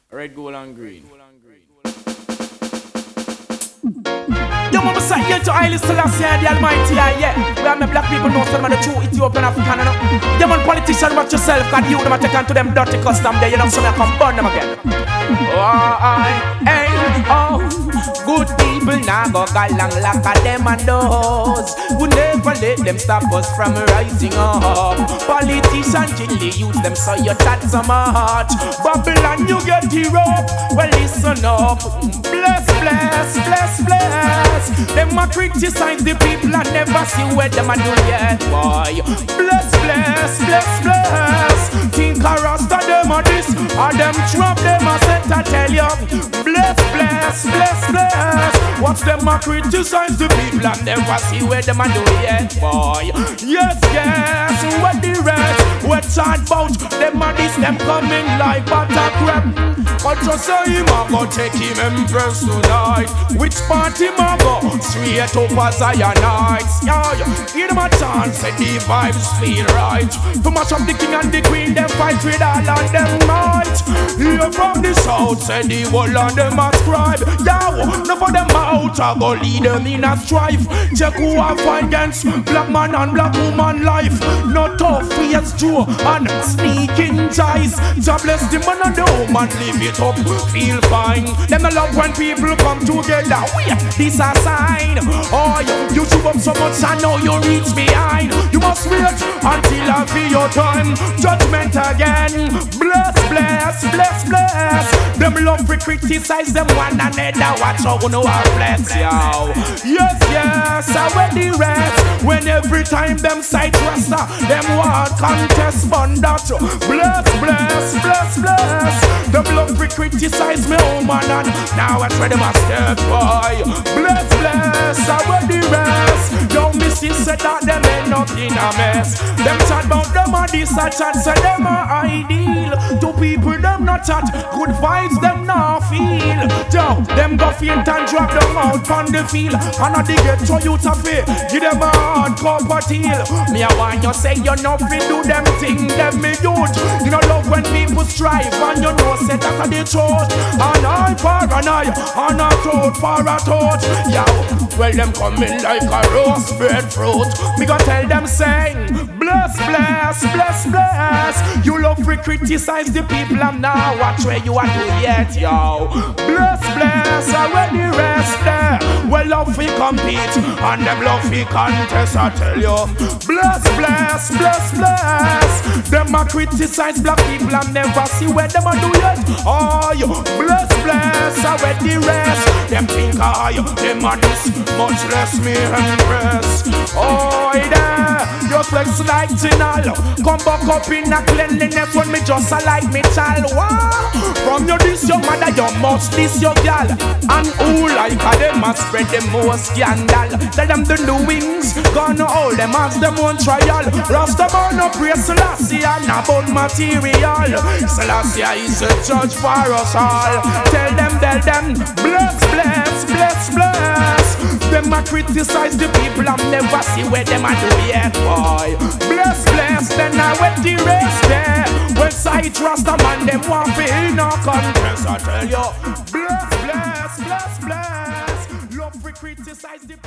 Red, gold, and green. Yo, mama say, yeah, to Haile Selassie, the Almighty, yeah. We are the black people, know some of the true Ethiopian African, you know. Yeah, man, politician, watch yourself, cause you them take on to them dirty custom there, you know, so I come burn them again. Hey, oh, good people now go galang like a them and those who never let them stop us from rising up. Politicians gently use them so you chat so much. Babylon, you get hero. Well, listen up. Bless, bless, bless, bless. Them a criticize the people and never see where them a do yet, boy. Bless, bless, bless, bless. Think a rasta them a this, or them trap them a set to tell you. Bless, bless, bless, bless. Watch them a criticize the people and never see where them a do yet, boy. Yes, yes, what the rest? What chat about? Them a this, them coming like butter crap. But just say him a go take him Empress tonight. Which party him a go? Straight up a Zionites. Yeah, give them a chance and the vibes feel right. To mash up the king and the queen, them fight with all of them might. Here from the south, say the whole of them a scribe. Yeah, none of them out, I go lead them in a strife. Check who I fight against black man and black woman life. Not tough, yes, Joe, and sneaking ties. God bless the man and the woman, live it up, feel fine. Them no love when people come together. Wait, this a sign. Oh, you shoot up so much I know you reach behind. You must wait until I feel your time. Judgment again. Bless, bless, bless, bless. Them love we criticize them one another. Watch how you know I bless yo. Yes, yes, I wear the rest. When every time them sight rasta, them want contest fund that. Bless, bless, bless, bless. Them love we criticize me woman and now I try them a step boy. Bless, bless, I wear the rest. Don't miss it, say that them ain't not in a mess. Them chat about them a this a chat, say them a ideal. To people them not chat, good vibes them not feel. Yo, them go faint and drop them out on the field. And I dig it so you to pay, give them a hard cup of tea. Me I want you say you know fi do them thing, them me youth. You know love when people strive and you know say that a the truth. And I for an eye, and a throat for a throat. Yo, well them coming like a roast breadfruit. Me go tell them saying, bless, bless, bless, bless. You love to criticize the people and now watch where you are doing yet, yo. Bless, bless, I wear the rest there. Well love we compete and them love we contest, I tell you. Bless, bless, bless, bless. Them a criticize black people and never see where them a do yet. Oh, you bless, bless, I wear the rest. Them think I, them a this, much less me impress. Oh, there, you flex like Tinal. Come back up in a cleanliness when me just a like me child. Wow. From your this your mother, you must this your gal. And who like a them a spread them more scandal. Tell them the doings, gonna hold them as them one trial. Rastaman no praise Selassie and about material. Selassie is a judge for us all. Tell them, bless, bless, bless, bless. Them a criticize the people and never see where them a do yet, boy. Bless, bless, then I wet the rest there. When sight Rasta man, them want to no contest, I tell you. Bless, bless, bless, bless. Love we criticize the